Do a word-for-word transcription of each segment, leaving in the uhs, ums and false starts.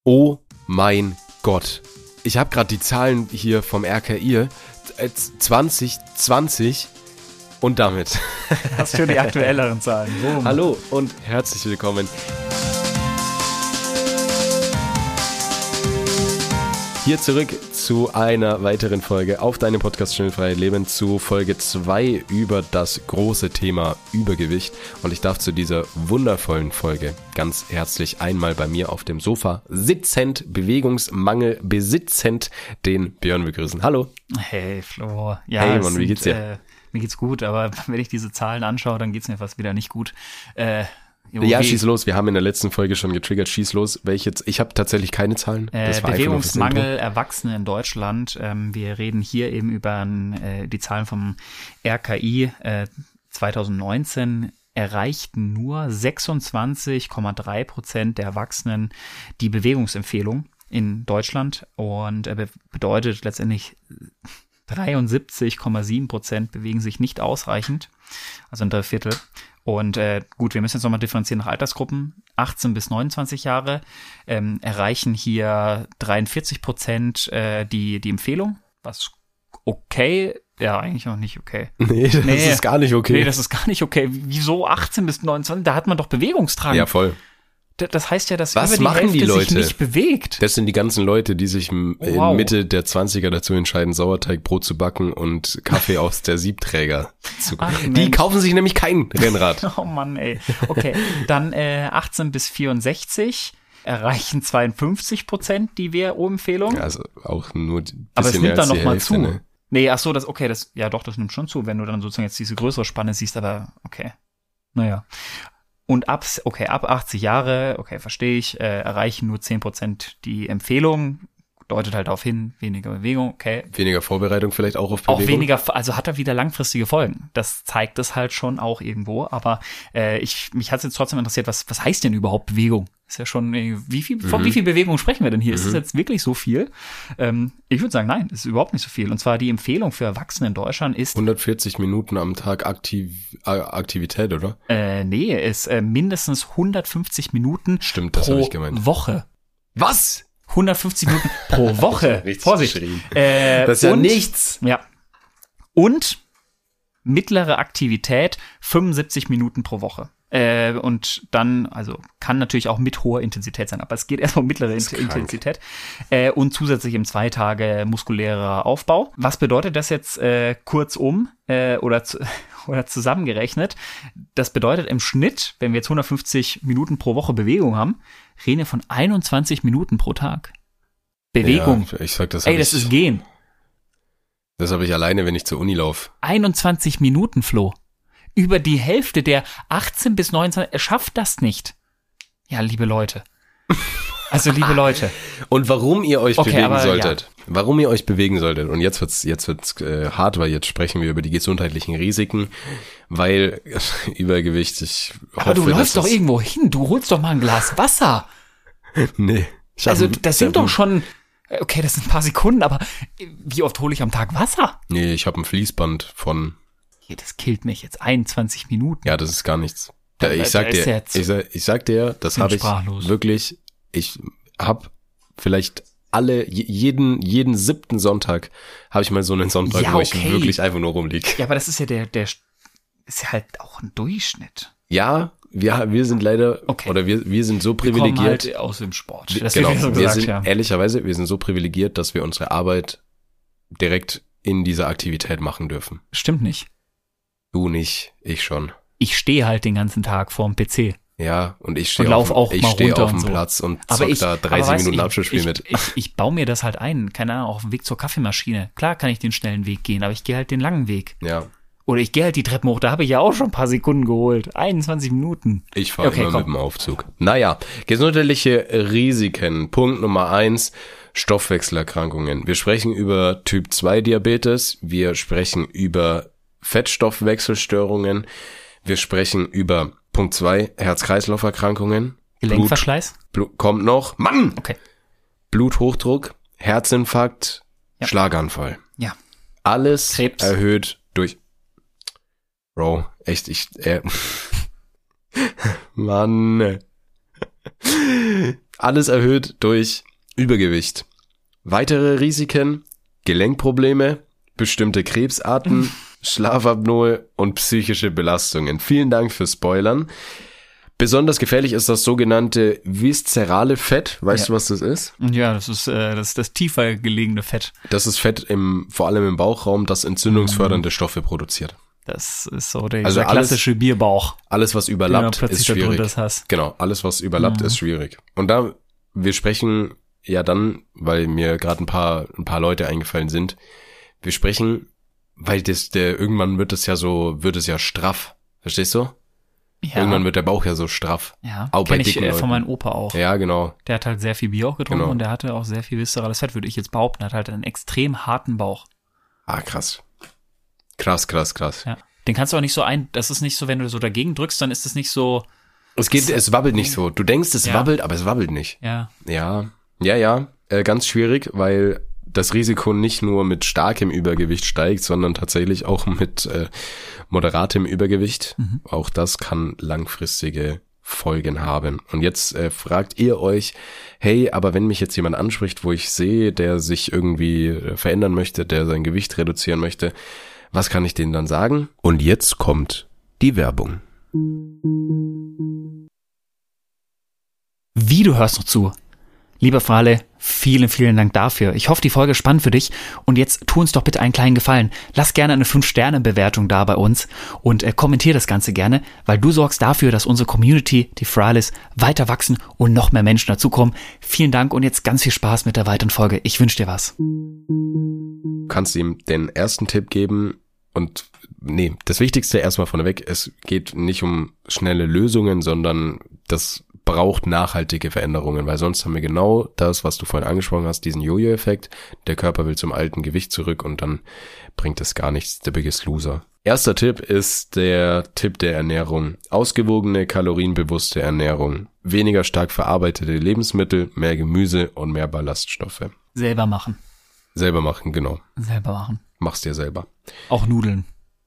Oh mein Gott. Ich habe gerade die Zahlen hier vom R K I. zwanzig zwanzig und damit. Hast du die aktuelleren Zahlen? Boom. Hallo und herzlich willkommen. Hier zurück zu einer weiteren Folge auf deinem Podcast Schnellfrei Leben, zu Folge zwei über das große Thema Übergewicht. Und ich darf zu dieser wundervollen Folge ganz herzlich einmal bei mir auf dem Sofa sitzend, Bewegungsmangel besitzend, den Björn begrüßen. Hallo. Hey Flo. Ja, hey Mann, wie geht's dir? Äh, mir geht's gut, aber wenn ich diese Zahlen anschaue, dann geht's mir fast wieder nicht gut. Äh, Jo, ja, wie, schieß los. Wir haben in der letzten Folge schon getriggert. Schieß los. Welche jetzt? Ich habe tatsächlich keine Zahlen. Das äh, war Bewegungsmangel Erwachsene in Deutschland. Ähm, wir reden hier eben über äh, die Zahlen vom R K I. Äh, zwanzig neunzehn erreichten nur sechsundzwanzig Komma drei Prozent der Erwachsenen die Bewegungsempfehlung in Deutschland. Und äh, bedeutet letztendlich dreiundsiebzig Komma sieben Prozent bewegen sich nicht ausreichend. Also ein Dreiviertel. Und äh, gut, wir müssen jetzt nochmal differenzieren nach Altersgruppen. achtzehn bis neunundzwanzig Jahre ähm, erreichen hier dreiundvierzig Prozent äh, die, die Empfehlung, was okay, ja, eigentlich auch nicht okay. Nee, das nee, ist gar nicht okay. Nee, das ist gar nicht okay. Wieso achtzehn bis neunundzwanzig? Da hat man doch Bewegungsdrang. Ja, voll. Das heißt ja, dass Was über die machen Hälfte die Leute? sich nicht bewegt. Das sind die ganzen Leute, die sich in Wow. Mitte der zwanziger dazu entscheiden, Sauerteigbrot zu backen und Kaffee aus der Siebträger zu Ach, Die Mensch. kaufen sich nämlich kein Rennrad. Oh Mann, ey. Okay, dann äh, achtzehn bis vierundsechzig erreichen zweiundfünfzig Prozent die W H O-Empfehlung. Also auch nur ein bisschen Aber es mehr nimmt dann als die noch mal Hälfte, zu. ne? Nee, ach so, das, okay, das, ja doch, das nimmt schon zu, wenn du dann sozusagen jetzt diese größere Spanne siehst, aber okay. Naja. Und ab, okay, ab achtzig Jahre, okay, verstehe ich, äh, erreichen nur zehn Prozent die Empfehlung. Deutet halt darauf hin, weniger Bewegung, okay. Weniger Vorbereitung vielleicht auch auf Bewegung. Auch weniger, also hat er wieder langfristige Folgen. Das zeigt es halt schon auch irgendwo. Aber äh, ich mich hat es jetzt trotzdem interessiert, was was heißt denn überhaupt Bewegung? Ist ja schon, äh, wie viel, von Mhm. wie viel Bewegung sprechen wir denn hier? Mhm. Ist das jetzt wirklich so viel? Ähm, ich würde sagen, nein, ist überhaupt nicht so viel. Und zwar die Empfehlung für Erwachsene in Deutschland ist, hundertvierzig Minuten am Tag Aktiv äh, Aktivität, oder? äh, nee, ist äh, mindestens hundertfünfzig Minuten Stimmt, das pro habe ich gemeint. Woche. Was? hundertfünfzig Minuten pro Woche. Richtig Vorsicht. geschrien. Äh, Das ist ja und- nichts. Ja. Und mittlere Aktivität fünfundsiebzig Minuten pro Woche. Äh, und dann, also kann natürlich auch mit hoher Intensität sein, aber es geht erstmal um mittlere ist Int- krank. Intensität. Äh, und zusätzlich im zwei Tage muskulärer Aufbau. Was bedeutet das jetzt äh, kurzum äh, oder, zu, oder zusammengerechnet? Das bedeutet im Schnitt, wenn wir jetzt hundertfünfzig Minuten pro Woche Bewegung haben, reden wir von einundzwanzig Minuten pro Tag. Bewegung. Ja, ich sag, das Ey, habe das ich, ist Gehen. das habe ich alleine, wenn ich zur Uni laufe. einundzwanzig Minuten, Flo. Über die Hälfte der achtzehn bis neunundzwanzig, er schafft das nicht. Ja, liebe Leute. Also, liebe Leute. Und warum ihr euch Okay, bewegen aber solltet, warum ihr euch bewegen solltet, und jetzt wird's jetzt wird's äh, hart, weil jetzt sprechen wir über die gesundheitlichen Risiken, weil Übergewicht, ich hoffe, Aber du läufst dass doch es- irgendwo hin, du holst doch mal ein Glas Wasser. Nee. Ich hab Also, ein- das ich sind hab doch ein- schon, okay, das sind ein paar Sekunden, aber wie oft hole ich am Tag Wasser? Nee, ich habe ein Fließband von, Hier, das killt mich jetzt, einundzwanzig Minuten. ja, das ist gar nichts. Da, Da- ich da sag ist dir, jetzt- ich sag, ich sag dir, das bin habe ich sprachlos. wirklich, ich hab vielleicht alle, je- jeden, jeden siebten Sonntag habe ich mal so einen Sonntag, Ja, wo ich okay. wirklich einfach nur rumlieg. Ja, aber das ist ja der, der, ist ja halt auch ein Durchschnitt. Ja, wir, wir sind leider, Okay. oder wir, wir sind so Wir kommen privilegiert. halt aus dem Sport. Wir- Das genau, wird ja so wir gesagt, sind, ja. ehrlicherweise, wir sind so privilegiert, dass wir unsere Arbeit direkt in dieser Aktivität machen dürfen. Stimmt nicht. Du nicht, ich schon. Ich stehe halt den ganzen Tag vorm P C. Ja, und ich stehe Und lauf auf, auch ich mal stehe runter auf und dem so. Platz und Aber zock ich, da aber dreißig weißt du, Minuten ich, Abschlussspiel ich, mit. Ich, ich baue mir das halt ein. Keine Ahnung, auf dem Weg zur Kaffeemaschine. Klar kann ich den schnellen Weg gehen, aber ich gehe halt den langen Weg. Ja, Oder ich gehe halt die Treppen hoch. Da habe ich ja auch schon ein paar Sekunden geholt. einundzwanzig Minuten. ich fahre Okay, immer komm. mit dem Aufzug. Naja, gesundheitliche Risiken. Punkt Nummer eins, Stoffwechselerkrankungen. Wir sprechen über Typ zwei Diabetes. Wir sprechen über Fettstoffwechselstörungen. Wir sprechen über Punkt zwei, Herz-Kreislauf-Erkrankungen. Gelenkverschleiß? Blut, Blut kommt noch. Mann! Okay. Bluthochdruck, Herzinfarkt, Ja. Schlaganfall. Ja. Alles Krebs. erhöht durch. Bro, echt, ich, äh, Mann. Alles erhöht durch Übergewicht. Weitere Risiken, Gelenkprobleme, bestimmte Krebsarten, Schlafapnoe und psychische Belastungen. Vielen Dank fürs Spoilern. Besonders gefährlich ist das sogenannte viszerale Fett. Weißt ja. du, was das ist? Ja, das ist äh, das, ist das tiefer gelegene Fett. Das ist Fett im, vor allem im Bauchraum, das entzündungsfördernde mhm. Stoffe produziert. Das ist so der, also der klassische alles, Bierbauch. Alles, was überlappt, ist schwierig. Genau, alles, was überlappt, mhm. ist schwierig. Und da, wir sprechen ja dann, weil mir gerade ein paar, ein paar Leute eingefallen sind, wir sprechen, weil das, der, irgendwann wird es ja so, wird es ja straff. Verstehst du? Ja. Irgendwann wird der Bauch ja so straff. Ja, auch bei dicken ich äh, von meinem Opa auch. Ja, genau. Der hat halt sehr viel Bier auch getrunken genau. und der hatte auch sehr viel viszerales Fett, würde ich jetzt behaupten. Er hat halt einen extrem harten Bauch. Ah, krass. Krass, krass, krass. Ja. Den kannst du auch nicht so ein, das ist nicht so, wenn du so dagegen drückst, dann ist das nicht so. Es geht, es wabbelt nicht so. Du denkst, es ja. wabbelt, aber es wabbelt nicht. Ja. Ja, ja, ja. Äh, ganz schwierig, weil das Risiko nicht nur mit starkem Übergewicht steigt, sondern tatsächlich auch mit äh, moderatem Übergewicht. Mhm. Auch das kann langfristige Folgen haben. Und jetzt äh, fragt ihr euch, hey, aber wenn mich jetzt jemand anspricht, wo ich sehe, der sich irgendwie äh, verändern möchte, der sein Gewicht reduzieren möchte, was kann ich denen dann sagen? Und jetzt kommt die Werbung. Wie, du hörst noch zu? Lieber Frale, vielen, vielen Dank dafür. Ich hoffe, die Folge ist spannend für dich. Und jetzt tu uns doch bitte einen kleinen Gefallen. Lass gerne eine fünf Sterne Bewertung da bei uns und äh, kommentier das Ganze gerne, weil du sorgst dafür, dass unsere Community, die Frales, weiter wachsen und noch mehr Menschen dazukommen. Vielen Dank und jetzt ganz viel Spaß mit der weiteren Folge. Ich wünsche dir was. Du kannst ihm den ersten Tipp geben und nee, das Wichtigste erstmal vorneweg, es geht nicht um schnelle Lösungen, sondern das braucht nachhaltige Veränderungen, weil sonst haben wir genau das, was du vorhin angesprochen hast, diesen Jojo-Effekt. Der Körper will zum alten Gewicht zurück und dann bringt es gar nichts. The biggest loser. Erster Tipp ist der Tipp der Ernährung. Ausgewogene, kalorienbewusste Ernährung. Weniger stark verarbeitete Lebensmittel, mehr Gemüse und mehr Ballaststoffe. Selber machen. Selber machen, genau. Selber machen. Mach's dir selber. Auch Nudeln.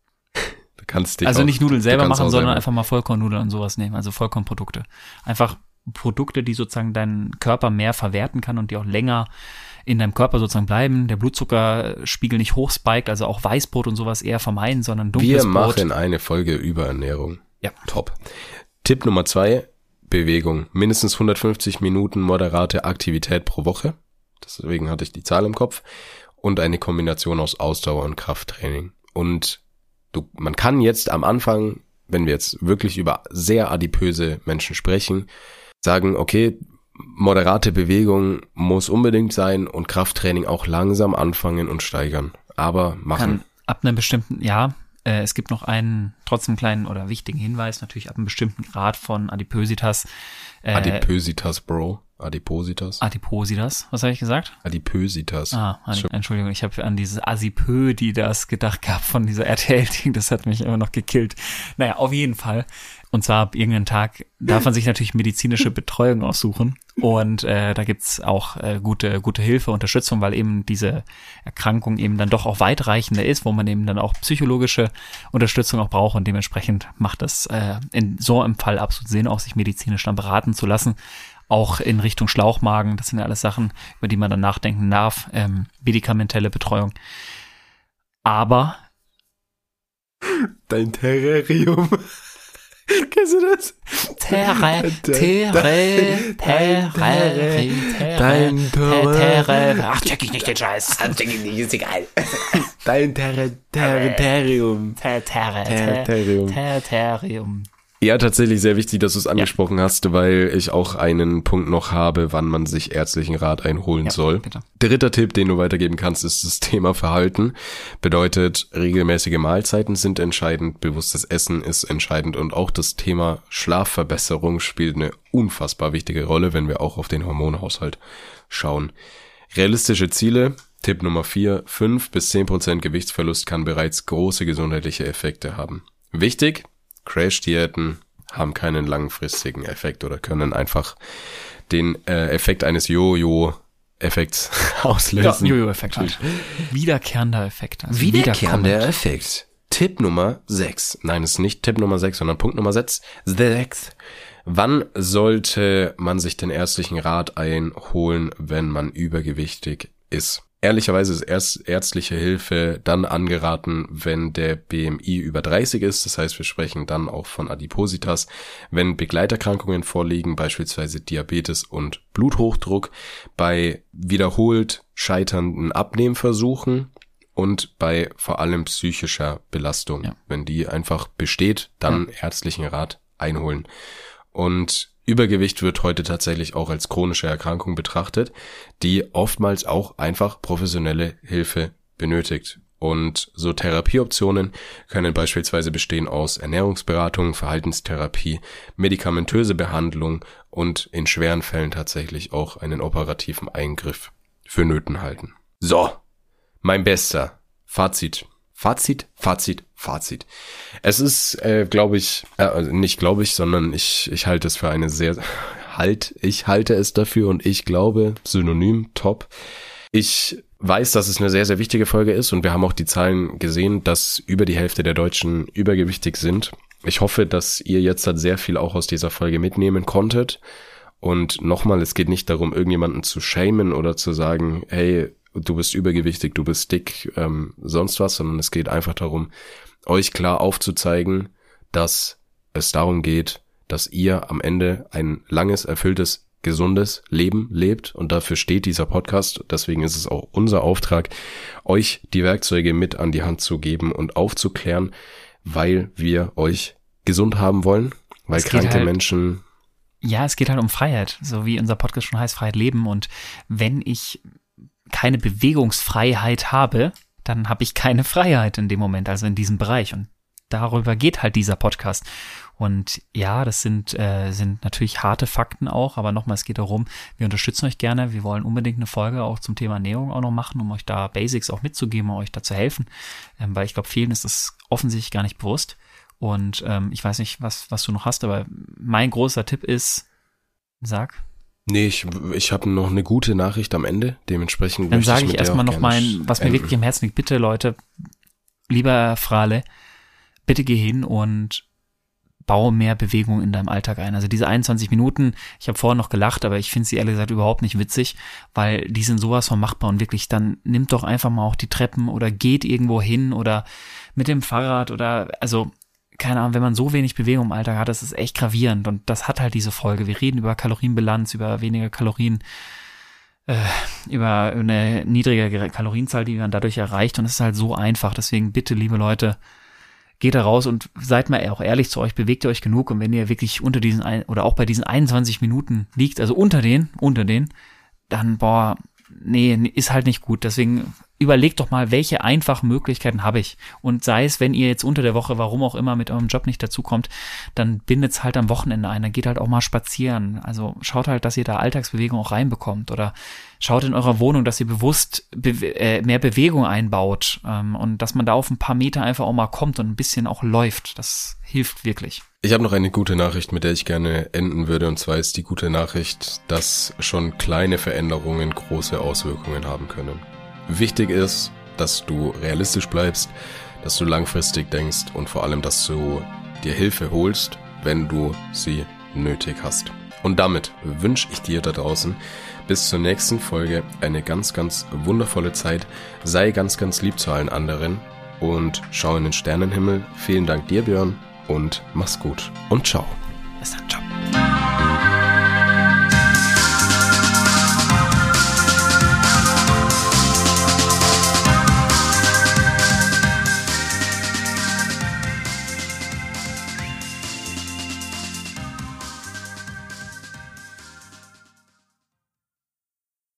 Kannst dich also auch, nicht Nudeln selber machen, sondern selber. einfach mal Vollkornnudeln und sowas nehmen, also Vollkornprodukte. Einfach Produkte, die sozusagen deinen Körper mehr verwerten kann und die auch länger in deinem Körper sozusagen bleiben. Der Blutzuckerspiegel nicht hochspiked, also auch Weißbrot und sowas eher vermeiden, sondern dunkles Wir Brot. Wir machen eine Folge über Ernährung. Ja. Top. Tipp Nummer zwei, Bewegung. Mindestens hundertfünfzig Minuten moderate Aktivität pro Woche. Deswegen hatte ich die Zahl im Kopf. Und eine Kombination aus Ausdauer und Krafttraining. Und Du, man kann jetzt am Anfang, wenn wir jetzt wirklich über sehr adipöse Menschen sprechen, sagen, okay, moderate Bewegung muss unbedingt sein und Krafttraining auch langsam anfangen und steigern. Aber machen. Kann ab einem bestimmten, ja, äh, es gibt noch einen trotzdem kleinen oder wichtigen Hinweis, natürlich ab einem bestimmten Grad von Adipositas. Äh, Adipositas, Bro. Adipositas. Adipositas, was habe ich gesagt? Adipositas. Ah, Adi- Entschuldigung, ich habe an dieses Asipödidas gedacht gehabt von dieser R T L-Ding, das hat mich immer noch gekillt. Naja, auf jeden Fall. Und zwar ab irgendeinem Tag darf man sich natürlich medizinische Betreuung aussuchen und äh, da gibt's auch äh, gute gute Hilfe, Unterstützung, weil eben diese Erkrankung eben dann doch auch weitreichender ist, wo man eben dann auch psychologische Unterstützung auch braucht und dementsprechend macht es äh, in so einem Fall absolut Sinn, auch sich medizinisch dann beraten zu lassen. Auch in Richtung Schlauchmagen, das sind ja alles Sachen, über die man dann nachdenken darf, ähm, medikamentelle Betreuung. Aber dein Terrarium. Kennst du das? Terre, Terre, Terre, Dein Terre. Ach, check ich nicht den Scheiß. Check ich nicht, ist egal. Dein Terrarium. Terrarium. Terrarium. Ja, tatsächlich sehr wichtig, dass du es angesprochen ja. hast, weil ich auch einen Punkt noch habe, wann man sich ärztlichen Rat einholen ja, soll. Bitte. Dritter Tipp, den du weitergeben kannst, ist das Thema Verhalten. Bedeutet, regelmäßige Mahlzeiten sind entscheidend, bewusstes Essen ist entscheidend und auch das Thema Schlafverbesserung spielt eine unfassbar wichtige Rolle, wenn wir auch auf den Hormonhaushalt schauen. Realistische Ziele, Tipp Nummer vier, fünf bis zehn Prozent Gewichtsverlust kann bereits große gesundheitliche Effekte haben. Wichtig, Crash-Diäten haben keinen langfristigen Effekt oder können einfach den äh, Effekt eines Jojo-Effekts auslösen. Ja, Jojo-Effekt halt. Wiederkehrender Effekt. Also Wiederkehrender Effekt. Tipp Nummer sechs. Nein, es ist nicht Tipp Nummer sechs, sondern Punkt Nummer sechs. sechs. Wann sollte man sich den ärztlichen Rat einholen, wenn man übergewichtig ist? Ehrlicherweise ist erst ärztliche Hilfe dann angeraten, wenn der B M I über dreißig ist. Das heißt, wir sprechen dann auch von Adipositas. Wenn Begleiterkrankungen vorliegen, beispielsweise Diabetes und Bluthochdruck, bei wiederholt scheiternden Abnehmversuchen und bei vor allem psychischer Belastung. Ja. Wenn die einfach besteht, dann ja. ärztlichen Rat einholen. Und Übergewicht wird heute tatsächlich auch als chronische Erkrankung betrachtet, die oftmals auch einfach professionelle Hilfe benötigt. Und so Therapieoptionen können beispielsweise bestehen aus Ernährungsberatung, Verhaltenstherapie, medikamentöse Behandlung und in schweren Fällen tatsächlich auch einen operativen Eingriff für nöten halten. So, mein Bester. Fazit. Fazit, Fazit, Fazit. Es ist, äh, glaube ich, äh, nicht glaube ich, sondern ich ich halte es für eine sehr, halt, ich halte es dafür und ich glaube, Synonym, top. Ich weiß, dass es eine sehr, sehr wichtige Folge ist und wir haben auch die Zahlen gesehen, dass über die Hälfte der Deutschen übergewichtig sind. Ich hoffe, dass ihr jetzt halt sehr viel auch aus dieser Folge mitnehmen konntet. Und nochmal, es geht nicht darum, irgendjemanden zu shamen oder zu sagen, hey, du bist übergewichtig, du bist dick, ähm, sonst was, sondern es geht einfach darum, euch klar aufzuzeigen, dass es darum geht, dass ihr am Ende ein langes, erfülltes, gesundes Leben lebt und dafür steht dieser Podcast. Deswegen ist es auch unser Auftrag, euch die Werkzeuge mit an die Hand zu geben und aufzuklären, weil wir euch gesund haben wollen, weil kranke halt, Menschen... Ja, es geht halt um Freiheit, so wie unser Podcast schon heißt, Freiheit leben. Und wenn ich keine Bewegungsfreiheit habe, dann habe ich keine Freiheit in dem Moment, also in diesem Bereich. Und darüber geht halt dieser Podcast. Und ja, das sind äh, sind natürlich harte Fakten auch, aber nochmal, es geht darum, wir unterstützen euch gerne. Wir wollen unbedingt eine Folge auch zum Thema Ernährung auch noch machen, um euch da Basics auch mitzugeben, um euch da zu helfen. Ähm, weil ich glaube, vielen ist das offensichtlich gar nicht bewusst. Und ähm, ich weiß nicht, was was du noch hast, aber mein großer Tipp ist, sag... Nee, ich, ich habe noch eine gute Nachricht am Ende, dementsprechend Dann sage ich, ich erstmal noch mein, was mir enden. wirklich im Herzen liegt. Bitte, Leute, lieber Frale, bitte geh hin und baue mehr Bewegung in deinem Alltag ein. Also diese einundzwanzig Minuten, ich habe vorher noch gelacht, aber ich finde sie ehrlich gesagt überhaupt nicht witzig, weil die sind sowas von machbar und wirklich, dann nimmt doch einfach mal auch die Treppen oder geht irgendwo hin oder mit dem Fahrrad oder, also keine Ahnung, wenn man so wenig Bewegung im Alltag hat, das ist echt gravierend und das hat halt diese Folge. Wir reden über Kalorienbilanz, über weniger Kalorien, äh, über eine niedrige Kalorienzahl, die man dadurch erreicht und es ist halt so einfach. Deswegen bitte, liebe Leute, geht da raus und seid mal auch ehrlich zu euch, bewegt ihr euch genug und wenn ihr wirklich unter diesen ein, oder auch bei diesen einundzwanzig Minuten liegt, also unter den, unter den, dann boah, nee, ist halt nicht gut. Deswegen überlegt doch mal, welche einfachen Möglichkeiten habe ich. Und sei es, wenn ihr jetzt unter der Woche, warum auch immer, mit eurem Job nicht dazukommt, dann bindet's halt am Wochenende ein. Dann geht halt auch mal spazieren. Also schaut halt, dass ihr da Alltagsbewegung auch reinbekommt. Oder schaut in eurer Wohnung, dass ihr bewusst be- äh, mehr Bewegung einbaut. Ähm, und dass man da auf ein paar Meter einfach auch mal kommt und ein bisschen auch läuft. Das hilft wirklich. Ich habe noch eine gute Nachricht, mit der ich gerne enden würde. Und zwar ist die gute Nachricht, dass schon kleine Veränderungen große Auswirkungen haben können. Wichtig ist, dass du realistisch bleibst, dass du langfristig denkst und vor allem, dass du dir Hilfe holst, wenn du sie nötig hast. Und damit wünsche ich dir da draußen bis zur nächsten Folge eine ganz, ganz wundervolle Zeit. Sei ganz, ganz lieb zu allen anderen und schau in den Sternenhimmel. Vielen Dank dir, Björn, und mach's gut und ciao.